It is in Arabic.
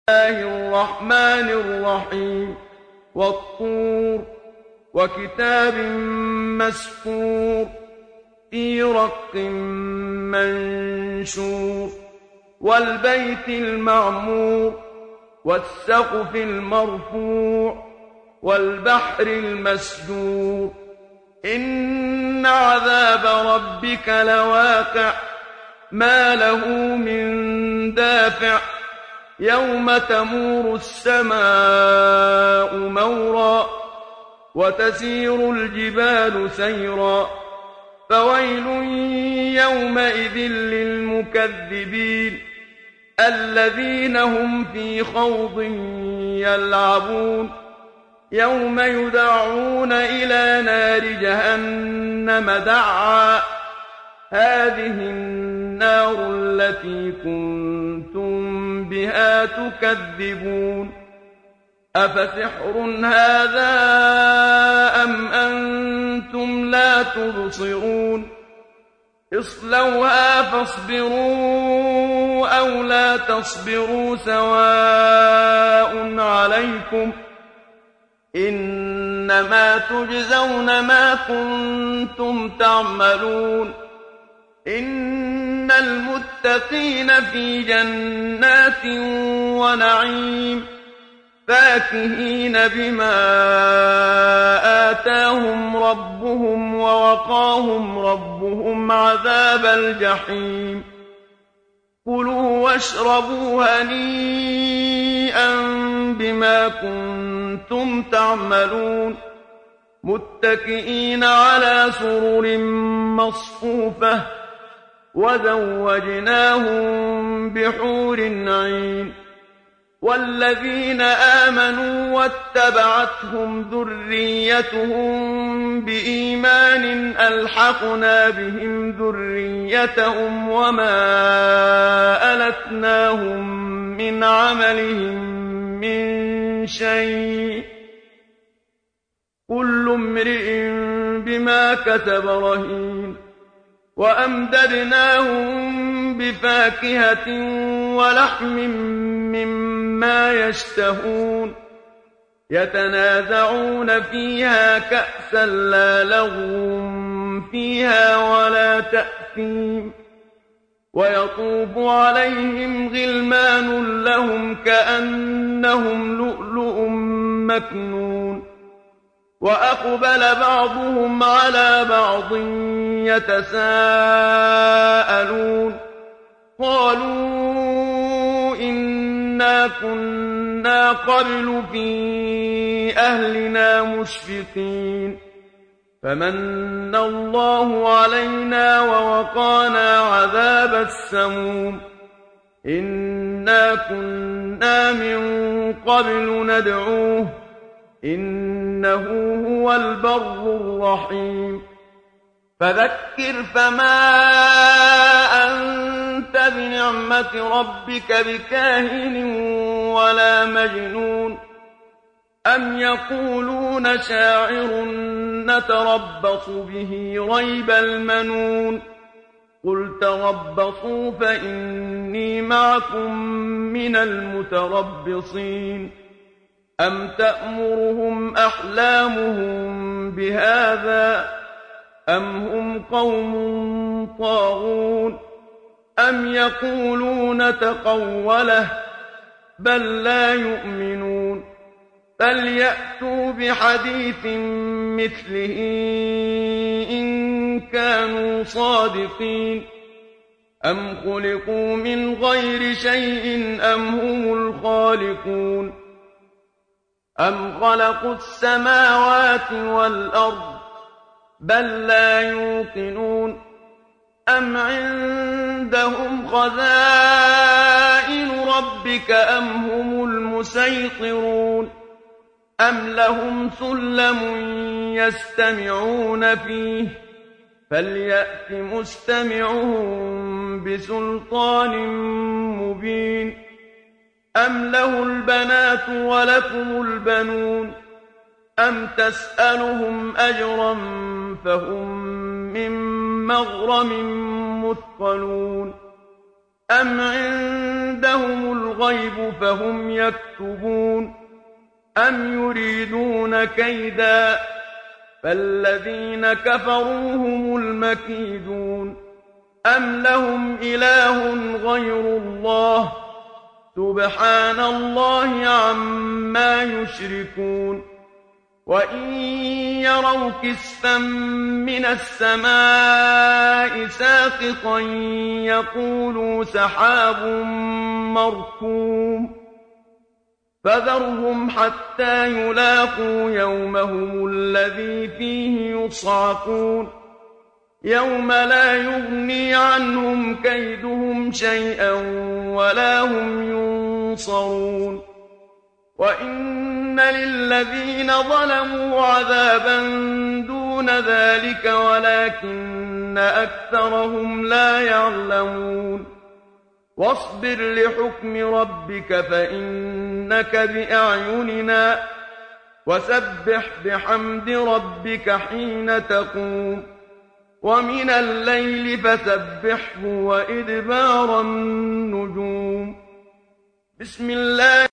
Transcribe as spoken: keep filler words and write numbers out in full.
الله الرحمن الرحيم والطور وكتاب مسطور في رق منشور والبيت المعمور والسقف المرفوع والبحر المسجور إن عذاب ربك لواقع ما له من دافع يوم تمور السماء مورا وتسير الجبال سيرا فويل يومئذ للمكذبين الذين هم في خوض يلعبون يوم يدعون إلى نار جهنم دعا هذه النار التي كنتم بها تكذبون أفسحر هذا أم أنتم لا تبصرون اصلوها فاصبروا أو لا تصبروا سواء عليكم إنما تجزون ما كنتم تعملون إن المتقين في جنات ونعيم فاكهين بما آتاهم ربهم ووقاهم ربهم عذاب الجحيم كلوا واشربوا هنيئا بما كنتم تعملون متكئين على سرر مصفوفة وزوجناهم بحور عين والذين آمنوا واتبعتهم ذريتهم بإيمان ألحقنا بهم ذريتهم وما ألتناهم من عملهم من شيء كل امرئ بما كسب رهين وأمددناهم بفاكهة ولحم مما يشتهون يتنازعون فيها كأسا لا لغو فيها ولا تأثيم ويطوف عليهم غلمان لهم كأنهم لؤلؤ مكنون وأقبل بعضهم على بعض يتساءلون قالوا إنا كنا قبل في أهلنا مشفقين فمن الله علينا ووقانا عذاب السموم إنا كنا من قبل ندعوه إنه هو البر الرحيم فذكر فما أنت بنعمة ربك بكاهن ولا مجنون أم يقولون شاعر نتربص به ريب المنون قل تربصوا فإني معكم من المتربصين أم تأمرهم أحلامهم بهذا أم هم قوم طاغون أم يقولون تقوله بل لا يؤمنون فليأتوا بحديث مثله إن كانوا صادقين أم خلقوا من غير شيء أم هم الخالقون أم خلقوا السماوات والأرض بل لا يوقنون أم عندهم خزائن ربك أم هم المسيطرون أم لهم سلم يستمعون فيه فليأت مستمعهم بسلطان مبين أم له البنات ولكم البنون أم تسألهم أجرا فهم من مغرم مثقلون أم عند عندهم الغيب فهم يكتبون أم يريدون كيدا فالذين كفروا هم المكيدون أم لهم إله غير الله سبحان الله عما يشركون وإن يروا كسفا من السماء ساقطا يقولوا سحاب مركوم فذرهم حتى يلاقوا يومهم الذي فيه يصعقون يوم لا يغني عنهم كيدهم شيئا ولا هم ينصرون وإن للذين ظلموا عذابا دون ذلك ولكن أكثرهم لا يعلمون واصبر لحكم ربك فإنك بأعيننا وسبح بحمد ربك حين تقوم ومن الليل فسبحه وإدبار النجوم بسم الله